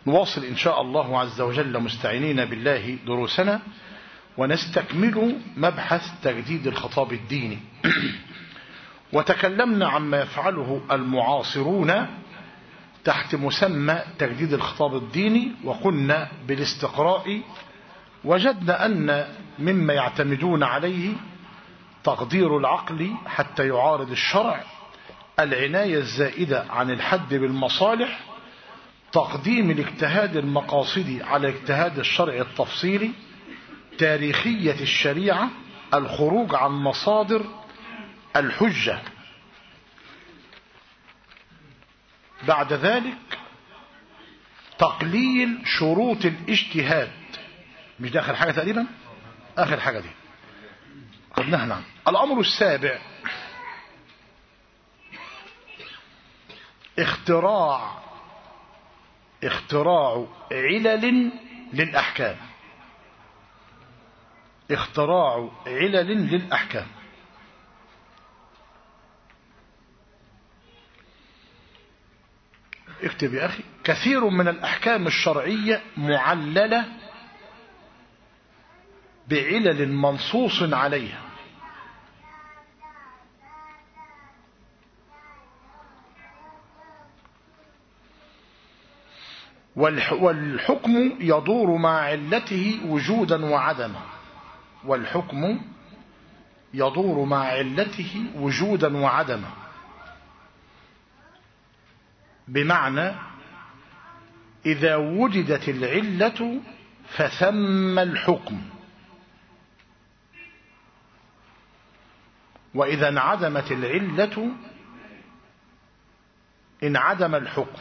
نواصل إن شاء الله عز وجل مستعينين بالله دروسنا، ونستكمل مبحث تجديد الخطاب الديني. وتكلمنا عما يفعله المعاصرون تحت مسمى تجديد الخطاب الديني، وقلنا بالاستقراء وجدنا أن مما يعتمدون عليه تقدير العقل حتى يعارض الشرع، العناية الزائدة عن الحد بالمصالح، تقديم الاجتهاد المقاصدي على اجتهاد الشرع التفصيلي، تاريخية الشريعة، الخروج عن مصادر الحجة. بعد ذلك تقليل شروط الاجتهاد. مش ده آخر حاجة تقريبا؟ آخر حاجة دي خدناها. نعم. الأمر السابع اختراع علل للأحكام. اختراع علل للأحكام. اكتب يا أخي: كثير من الأحكام الشرعية معللة بعلل منصوص عليها، والحكم يدور مع علته وجودا وعدما. والحكم يدور مع علته وجودا وعدما، بمعنى إذا وجدت العلة فثم الحكم، وإذا انعدمت العلة انعدم الحكم.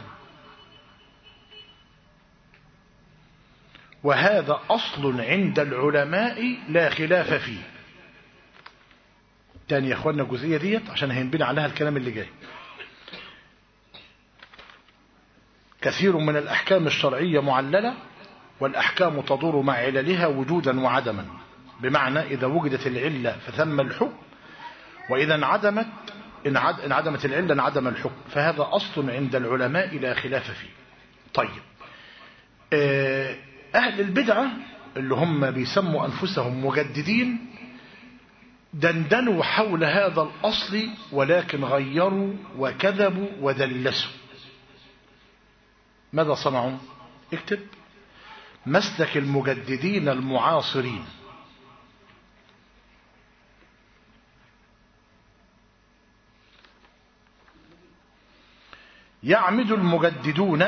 وهذا أصل عند العلماء لا خلاف فيه. تاني يا أخوانا الجزئية ديت عشان هينبني عليها الكلام اللي جاي. كثير من الأحكام الشرعية معللة، والأحكام تدور مع عللها وجودا وعدما، بمعنى إذا وجدت العلة فثم الحكم، وإذا انعدمت العلة انعدم الحكم. فهذا أصل عند العلماء لا خلاف فيه. طيب، أهل البدعة اللي هم بيسموا أنفسهم مجددين دندنوا حول هذا الأصل، ولكن غيروا وكذبوا ودلسوا. ماذا صنعوا؟ اكتب: مسلك المجددين المعاصرين. يعمد المجددون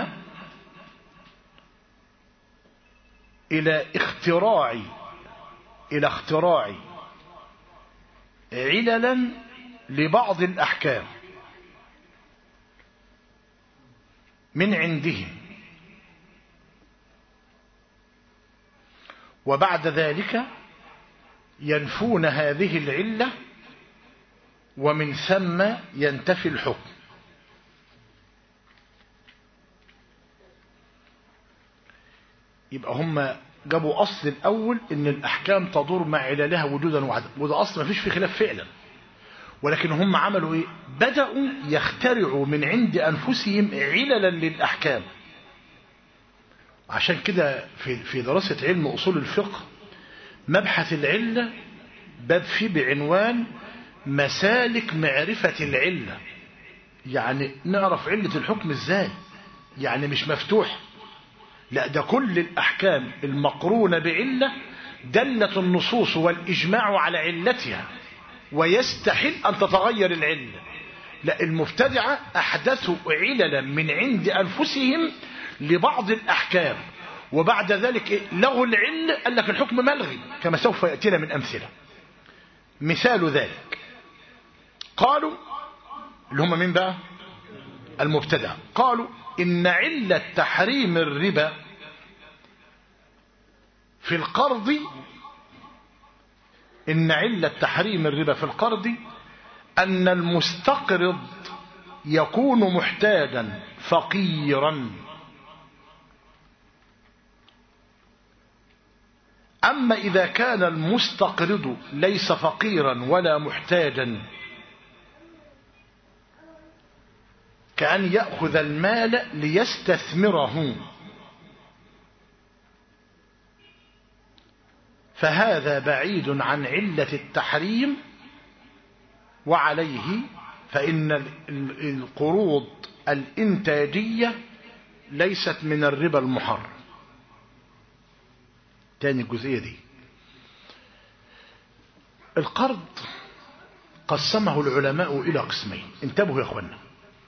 إلى اختراع عللا لبعض الأحكام من عندهم، وبعد ذلك ينفون هذه العلة، ومن ثم ينتفي الحكم. يبقى هم جابوا أصل الأول إن الأحكام تدور مع عللها وجودا وعدما، وده أصل ما فيش فيه خلاف فعلا، ولكن هم عملوا إيه؟ بدأوا يخترعوا من عند أنفسهم عللا للأحكام. عشان كده في دراسة علم أصول الفقه مبحث العلة باب فيه بعنوان مسالك معرفة العلة. يعني نعرف علة الحكم ازاي، يعني مش مفتوح، لا، ده كل الأحكام المقرونة بعلة دلت النصوص والإجماع على علتها، ويستحيل أن تتغير العلة. لا، المبتدعة أحدثوا عللا من عند أنفسهم لبعض الأحكام، وبعد ذلك لغوا العلة، قال لك الحكم ملغي، كما سوف يأتينا من أمثلة. مثال ذلك قالوا، اللي هم من بقى المبتدعة، قالوا إن علة تحريم الربا في القرض، إن علة تحريم الربا في القرض أن المستقرض يكون محتاجا فقيرا، أما إذا كان المستقرض ليس فقيرا ولا محتاجا، كأن يأخذ المال ليستثمره، فهذا بعيد عن علة التحريم، وعليه فإن القروض الإنتاجية ليست من الربا المحرم. تاني الجزئية دي، القرض قسمه العلماء إلى قسمين، انتبهوا يا أخوانا،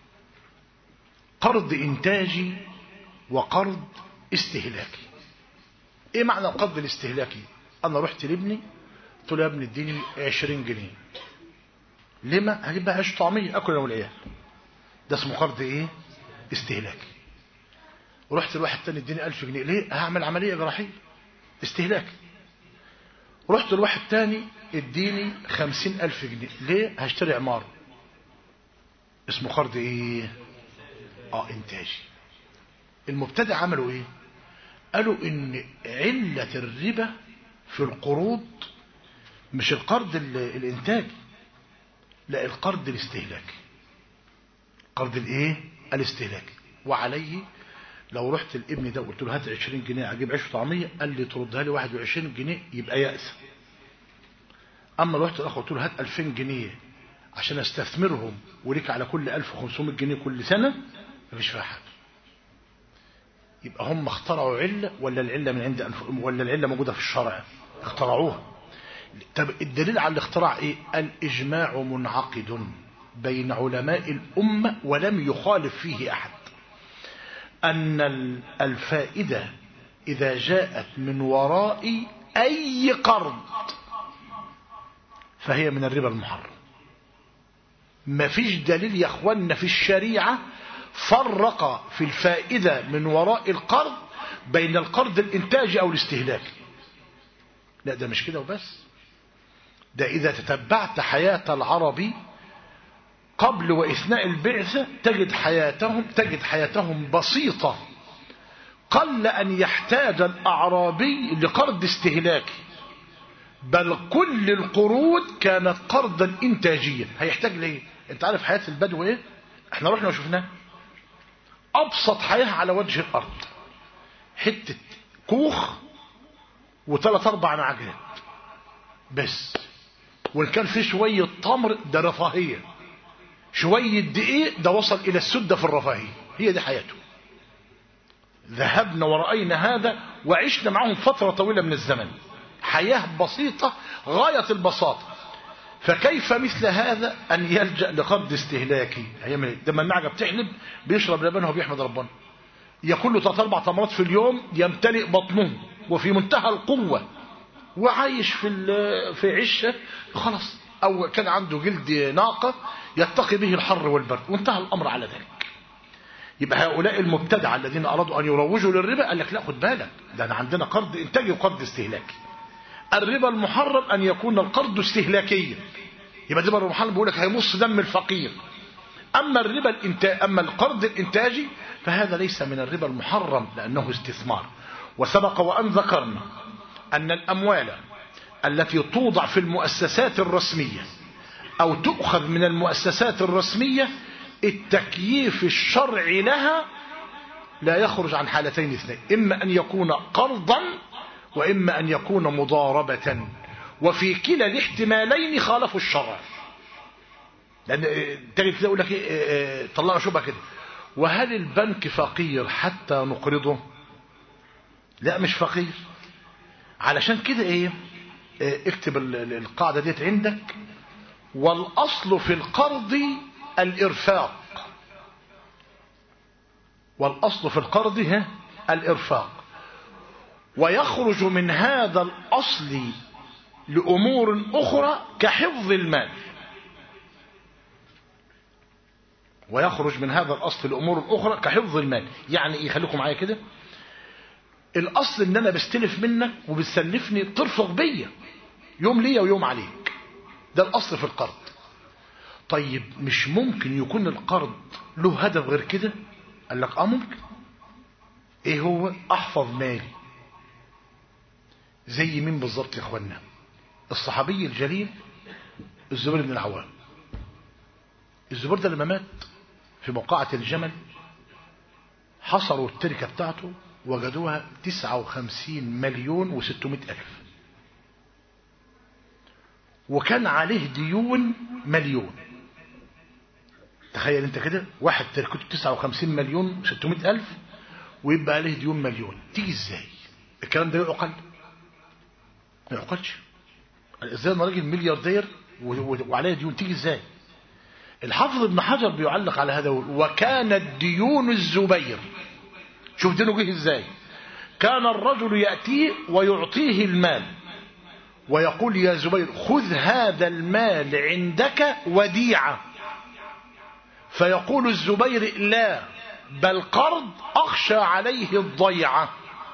قرض إنتاجي وقرض استهلاكي. إيه معنى القرض الاستهلاكي؟ أنا رحت لابني قلت له يا ابني اديني 20 جنيه، لما هجيب بقى عيش طعمية أكل أنا والعيال، ده اسمه قرض إيه؟ استهلاكي. ورحت لواحد تاني اديني 1000 جنيه، ليه؟ هعمل عملية جراحية، استهلاكي. رحت لواحد تاني اديني 50,000 جنيه، ليه؟ هشتري عمارة، اسمه قرض ايه؟ انتاجي. المبتدع عملوا ايه؟ قالوا ان علة الربا في القروض مش القرض الانتاجي، لا القرض الاستهلاكي، قرض الايه؟ الاستهلاكي. وعليه لو رحت الابن ده وقلت له هات 20 جنيه اجيب عيش وطعميه، قال لي تردها لي 21 جنيه يبقى يأس. اما لو رحت الاخ قلت له هات 2000 جنيه عشان استثمرهم وليك على كل 1500 جنيه كل سنه، مفيش فيها حاجه. يبقى هم اخترعوا عله ولا العله من عند انفسهم ولا العله موجوده في الشرع؟ اخترعوها. طب الدليل على الاختراع ايه؟ الاجماع منعقد بين علماء الامه ولم يخالف فيه احد، أن الفائدة إذا جاءت من وراء أي قرض فهي من الربا المحرم. ما فيش دليل يا أخوانا في الشريعة فرق في الفائدة من وراء القرض بين القرض الإنتاجي أو الاستهلاكي. لا ده مش كده وبس، ده إذا تتبعت حياة العرب قبل وإثناء البعثة تجد حياتهم بسيطة، قل أن يحتاج الأعرابي لقرض استهلاكي، بل كل القروض كانت قرضا إنتاجيا. هيحتاج ليه؟ انت عارف حياة البدو ايه؟ احنا رحنا وشفناه، أبسط حياة على وجه الأرض، حتة كوخ وثلاث أربع نعجات بس، وإن كان في شوية تمر ده رفاهية، شوية دقيق ده وصل إلى السدة في الرفاهية. هي دي حياته. ذهبنا ورأينا هذا وعشنا معهم فترة طويلة من الزمن، حياة بسيطة غاية البساطة. فكيف مثل هذا أن يلجأ لقرض استهلاكي؟ لما النعجة بتحلب بيشرب لبنها وبيحمد ربنا، ياكل له 3 4 تمرات في اليوم يمتلئ بطنه وفي منتهى القوة، وعايش في عشه خلاص، أو كان عنده جلد ناقة يتقي به الحر والبرد، وانتهى الأمر على ذلك. يبقى هؤلاء المبتدعة الذين أرادوا أن يروجوا للربا قال لك لا خد بالك، ده أنا عندنا قرض إنتاجي وقرض استهلاكي. الربا المحرم أن يكون القرض استهلاكيا، يبقى الربا المحرم بيقول لك هيمص دم الفقير. أما القرض الإنتاجي فهذا ليس من الربا المحرم لأنه استثمار. وسبق وأن ذكرنا أن الأموال التي توضع في المؤسسات الرسمية أو تؤخذ من المؤسسات الرسمية التكييف الشرعي لها لا يخرج عن حالتين اثنين، إما أن يكون قرضا وإما أن يكون مضاربة، وفي كلا الاحتمالين خالفوا الشرع. لأن تجد كده يقول لك طلعوا شبهة كده، وهل البنك فقير حتى نقرضه؟ لا مش فقير. علشان كده اكتب القاعدة ديت عندك، والأصل في القرض الإرفاق، والأصل في القرض الإرفاق، ويخرج من هذا الأصل لأمور أخرى كحفظ المال، ويخرج من هذا الأصل لأمور أخرى كحفظ المال. يعني إيه؟ خليكم معايا كده. الأصل إن أنا بستلف منك وبتسلفني ترفق بيا، يوم ليا ويوم عليك، ده الأصل في القرض. طيب مش ممكن يكون القرض له هدف غير كده؟ قال لك ممكن. ايه هو؟ احفظ مالي. زي مين بالظبط يا اخوانا؟ الصحابي الجليل الزبير بن العوام. الزبير ده لما مات في موقعة الجمل حصروا التركة بتاعته وجدوها 59 مليون و600 ألف. وكان عليه ديون مليون. تخيل انت كده، واحد تركته 59 مليون 600 ألف ويبقى عليه ديون مليون، تيجي ازاي؟ الكلام ده يعقل؟ ما يعقلش. ازاي انا راجل ملياردير وعليه ديون، تيجي ازاي؟ الحافظ ابن حجر بيعلق على هذا، وكانت ديون الزبير، شوف دينه جه ازاي. كان الرجل يأتيه ويعطيه المال ويقول يا زبير خذ هذا المال عندك وديعة، فيقول الزبير لا بل قرض أخشى عليه الضيعة.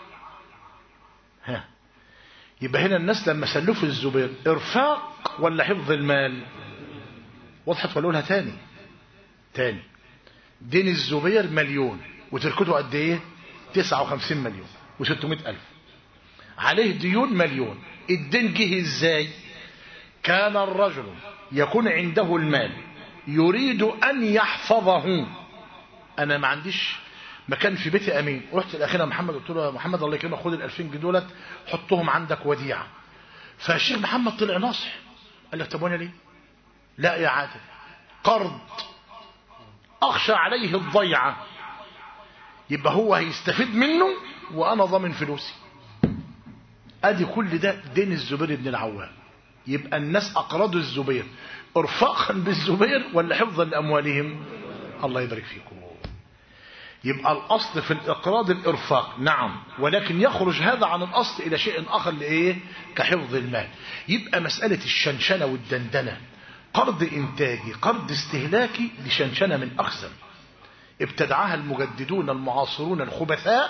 يبقى هنا الناس لما سلفوا الزبير إرفاق ولا حفظ المال؟ وضحت ولا أقولها تاني؟ دين الزبير مليون وتركته قد ايه؟ 59 مليون و600 ألف، عليه ديون مليون. الدين جه ازاي؟ كان الرجل يكون عنده المال يريد أن يحفظه. أنا ما عنديش مكان في بيتي أمين، رحت لأخينا محمد قلت له يا محمد الله يكرمك خد ال2000 جنيه دولت حطهم عندك وديعة. فالشيخ محمد طلع ناصح، قال لك طب وانا ليه؟ لا يا عادل، قرض أخشى عليه الضيعة، يبقى هو هيستفيد منه وأنا ضامن فلوسي. أدي كل ده دين الزبير بن العوام. يبقى الناس أقرضوا الزبير ارفاقا بالزبير ولا حفظا لأموالهم؟ الله يبارك فيكم. يبقى الأصل في الإقراض الإرفاق، نعم، ولكن يخرج هذا عن الأصل إلى شيء آخر لإيه؟ كحفظ المال. يبقى مسألة الشنشنة والدندنة، قرض إنتاجي قرض استهلاكي، دي شنشنة من أقسم ابتدعها المجددون المعاصرون الخبثاء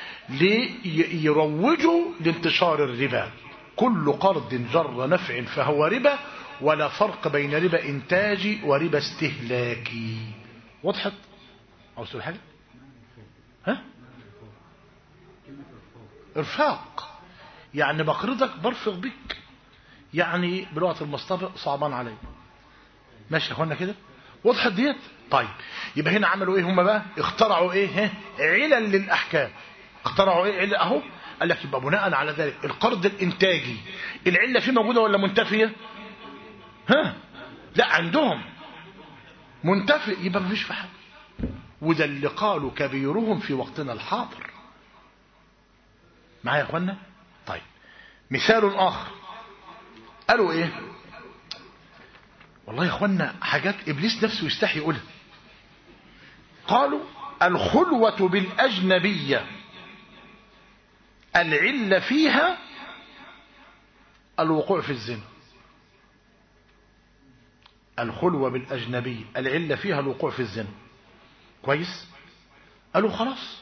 ليروجوا لانتشار الربا. كل قرض جر نفع فهو ربا، ولا فرق بين ربا إنتاجي وربا استهلاكي. وضحت؟ عاوز تقول حاجة؟ ها؟ إرفاق يعني بقرضك برفق بك، يعني بلغة المصطفى صعبان علي. ماشي يا اخوانا كده؟ وضحت ديت؟ طيب يبقى هنا عملوا ايه هم بقى؟ اخترعوا ايه؟ علل للأحكام. اخترعوا ايه علل اهو؟ قال لك يبقى بناء على ذلك القرض الانتاجي العلة فيه موجودة ولا منتفية؟ ها؟ لا عندهم منتفي، يبقى مفيش في حاجة. وده اللي قالوا كبيرهم في وقتنا الحاضر. معايا يا اخوانا؟ طيب مثال آخر قالوا ايه؟ والله يا اخوانا حاجات ابليس نفسه يستحي يقولها. قالوا الخلوة بالأجنبية العلة فيها الوقوع في الزنا. الخلوة بالأجنبية العلة فيها الوقوع في الزنا. كويس؟ قالوا خلاص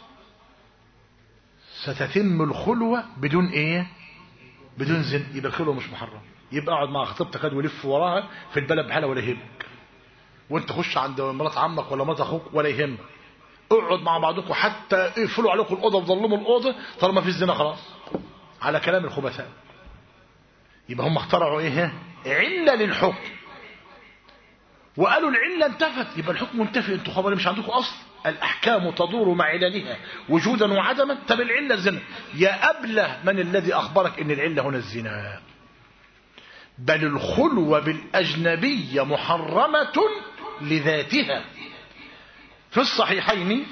ستتم الخلوة بدون ايه؟ بدون زنا، يبقى الخلوة مش محرم. يبقى اقعد مع خطيبتك كده ولف وراها في البلد بحالها ولا يهمك، وانت خش عند مرات عمك ولا مرات اخوك ولا يهمك. اقعد مع بعضكم حتى يقفلوا عليكم الأوضة وظلموا الأوضة طالما في الزنا خلاص، على كلام الخبثاء. يبقى هم اخترعوا ايه؟ علة للحكم، وقالوا العلة انتفت يبقى الحكم منتفي. انتوا خبر مش عندكم أصل، الأحكام تدور مع عللها وجودا وعدما. طب العلة الزنا، يا أبله من الذي أخبرك ان العلة هنا الزنا؟ بل الخلوة بالأجنبية محرمة لذاتها. في الصحيحين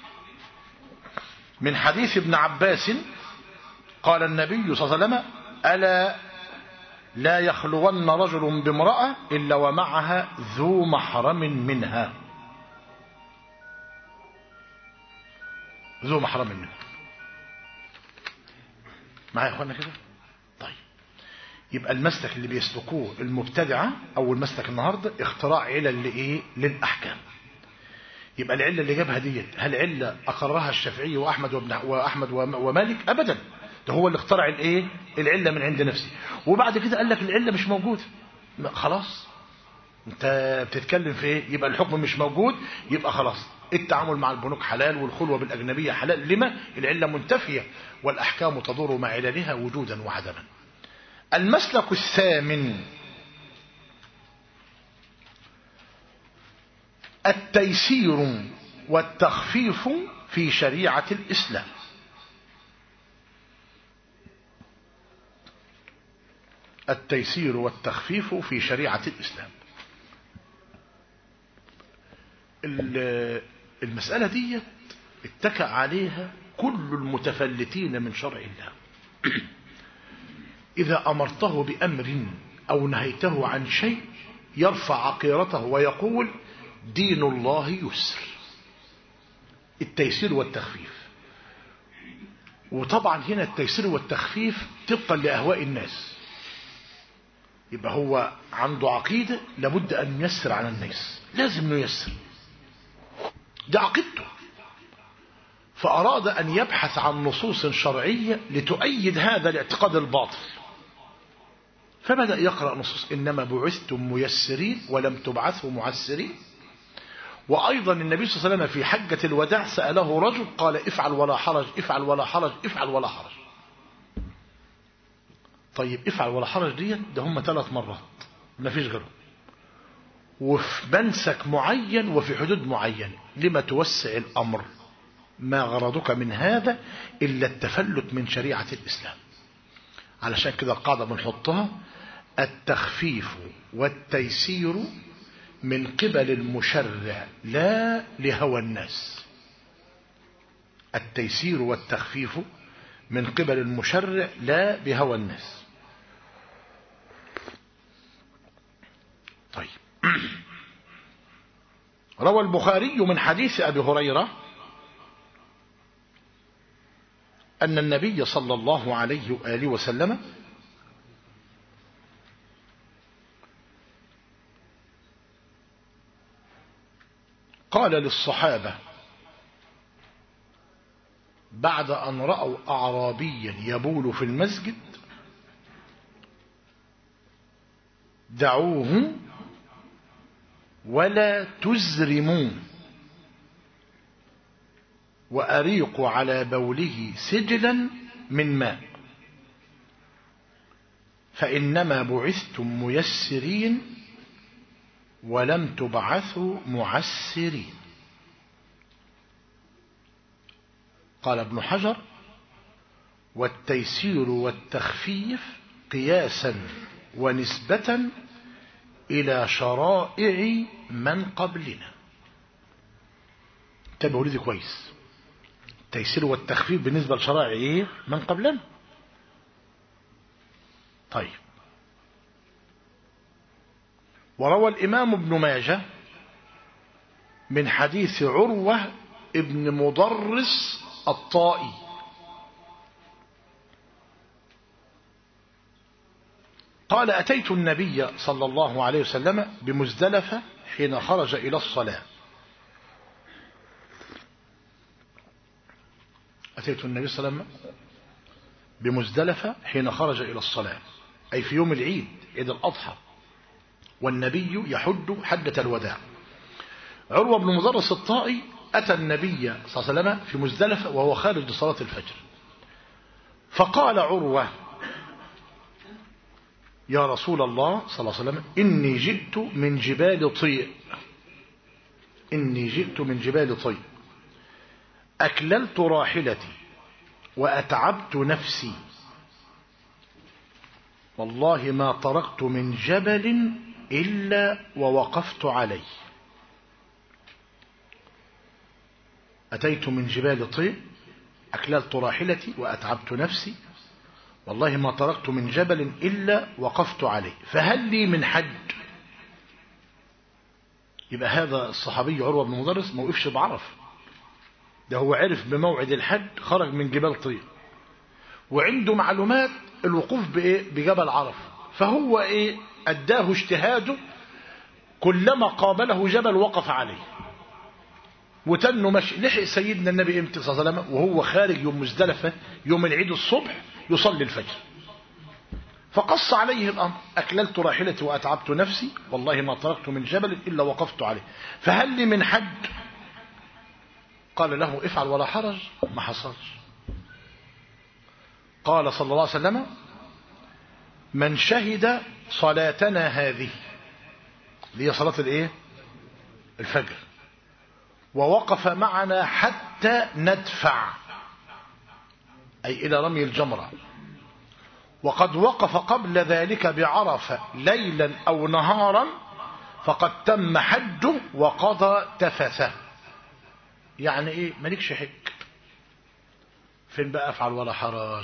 من حديث ابن عباس قال النبي صلى الله عليه وسلم ألا لا يخلون رجل بامرأة إلا ومعها ذو محرم منها. ذو محرم منها. معايا يا اخوانا كده؟ طيب يبقى المسلك اللي بيسلكوه المبتدعة او المسلك النهاردة اختراع علل لايه؟ للأحكام. يبقى العلة اللي جابها ديت هل علة أقرها الشافعي وأحمد ومالك؟ أبدا، ده هو اللي اخترع الايه؟ العلة من عند نفسه. وبعد كده قال لك العلة مش موجودة، خلاص انت بتتكلم في ايه؟ يبقى الحكم مش موجود، يبقى خلاص التعامل مع البنوك حلال والخلوة بالأجنبية حلال. لما؟ العلة منتفية والأحكام تدور مع عللها وجودا وعدما. المسلك الثامن التيسير والتخفيف في شريعة الإسلام. التيسير والتخفيف في شريعة الإسلام. المسألة دي اتكأ عليها كل المتفلتين من شرع الله. إذا أمرته بأمر أو نهيته عن شيء يرفع عقيرته ويقول دين الله يسر، التيسير والتخفيف. وطبعا هنا التيسير والتخفيف طبقا لأهواء الناس. يبقى هو عنده عقيدة لابد أن ييسر على الناس، لازم ييسر، دي عقيدته. فأراد أن يبحث عن نصوص شرعية لتؤيد هذا الاعتقاد الباطل، فبدأ يقرأ نصوص إنما بعثتم ميسرين ولم تبعثوا معسرين. وأيضا النبي صلى الله عليه وسلم في حجة الوداع سأله رجل قال افعل ولا حرج، افعل ولا حرج، افعل ولا حرج. طيب افعل ولا حرج ديت ده هم 3 مرات ما فيش غيرهم، وفي منسك معين وفي حدود معينة. لما توسع الأمر؟ ما غرضك من هذا إلا التفلت من شريعة الإسلام. علشان كده القاعدة بنحطها: التخفيف والتيسير من قبل المشرع لا لهوى الناس. التيسير والتخفيف من قبل المشرع لا بهوى الناس. طيب روى البخاري من حديث أبي هريرة أن النبي صلى الله عليه وآله وسلم قال للصحابة بعد أن رأوا أعرابيا يبول في المسجد: دعوه ولا تزرموه، وأريقوا على بوله سجلا من ماء، فإنما بعثتم ميسرين ولم تبعثوا معسرين. قال ابن حجر: والتيسير والتخفيف قياسا ونسبة إلى شرائع من قبلنا. تابعوا لي دي كويس، التيسير والتخفيف بالنسبة لشرائع إيه؟ من قبلنا. طيب وروى الإمام ابن ماجه من حديث عروة ابن مضرس الطائي قال: أتيت النبي صلى الله عليه وسلم بمزدلفة حين خرج إلى الصلاة. أتيت النبي صلى الله عليه وسلم بمزدلفة حين خرج إلى الصلاة، أي في يوم العيد، عيد الأضحى، والنبي يحج حجة الوداع. عروة بن مضرس الطائي أتى النبي صلى الله عليه وسلم في مزدلفة وهو خارج لصلاة الفجر، فقال عروة: يا رسول الله صلى الله عليه وسلم إني جئت من جبال طيء، إني جئت من جبال طيء، أكللت راحلتي وأتعبت نفسي، والله ما تركت من جبل إلا ووقفت عليه. أتيت من جبال طيء أكللت راحلتي وأتعبت نفسي، والله ما تركت من جبل إلا وقفت عليه، فهل لي من حج؟ يبقى هذا الصحابي عروة بن مضرس ما وقفش بعرف، ده هو عرف بموعد الحج، خرج من جبال طيء وعنده معلومات الوقوف بإيه؟ بجبل عرفة. فهو إيه؟ أداه اجتهاده، كلما قابله جبل وقف عليه وتنه مشي. لحق سيدنا النبي امتى صلى الله عليه وسلم وهو خارج يوم مزدلفة يوم العيد الصبح يصلي الفجر، فقص عليه الأمر: أكللت راحلتي وأتعبت نفسي، والله ما تركت من جبل إلا وقفت عليه، فهل لي من حج؟ قال له: افعل ولا حرج. ما حصلش. قال صلى الله عليه وسلم: من شهد صلاتنا هذه، اللي هي صلاة الايه؟ الفجر، ووقف معنا حتى ندفع، أي إلى رمي الجمرة، وقد وقف قبل ذلك بعرفة ليلا أو نهارا فقد تم حجه وقضى تفثه. يعني ايه مالكش حج، فين بقى افعل ولا حرج؟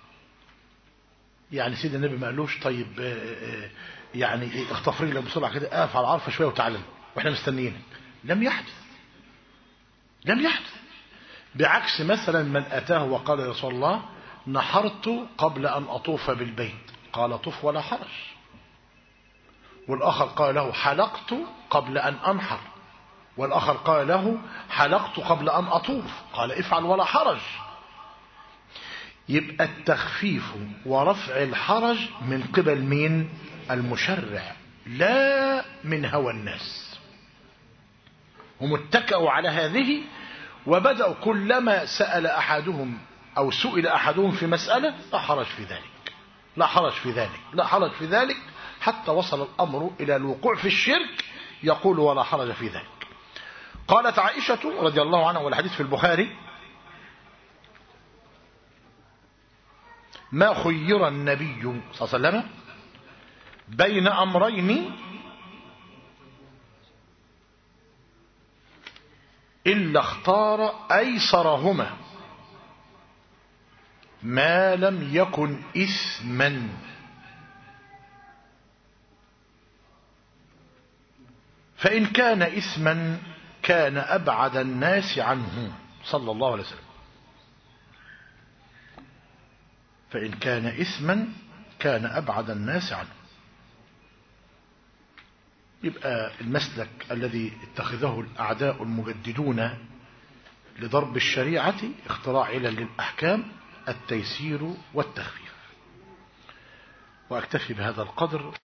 يعني سيد النبي ما قالوش طيب يعني ايه اخطف رجلك بسرعه كده افعل عرفه شويه وتعلم واحنا مستنيينك. لم يحدث، لم يحدث. بعكس مثلا من اتاه وقال يا رسول الله نحرت قبل ان اطوف بالبيت، قال طف ولا حرج. والاخر قال له حلقت قبل ان انحر، والاخر قال له حلقت قبل ان اطوف، قال افعل ولا حرج. يبقى التخفيف ورفع الحرج من قبل مين؟ المشرع، لا من هوى الناس. هم اتكأوا على هذه وبدأوا كلما سأل أحدهم أو سئل أحدهم في مسألة لا حرج في ذلك، لا حرج في ذلك، لا حرج في ذلك، حتى وصل الأمر إلى الوقوع في الشرك يقول ولا حرج في ذلك. قالت عائشة رضي الله عنها والحديث في البخاري ما خير النبي صلى الله عليه وسلم بين أمرين إلا اختار أيسرهما ما لم يكن إثما. فإن كان إثما كان أبعد الناس عنه صلى الله عليه وسلم. فإن كان إثما كان أبعد الناس عنه. يبقى المسلك الذي اتخذه الأعداء المجددون لضرب الشريعة اختراع علل للأحكام، التيسير والتخفيف. وأكتفي بهذا القدر.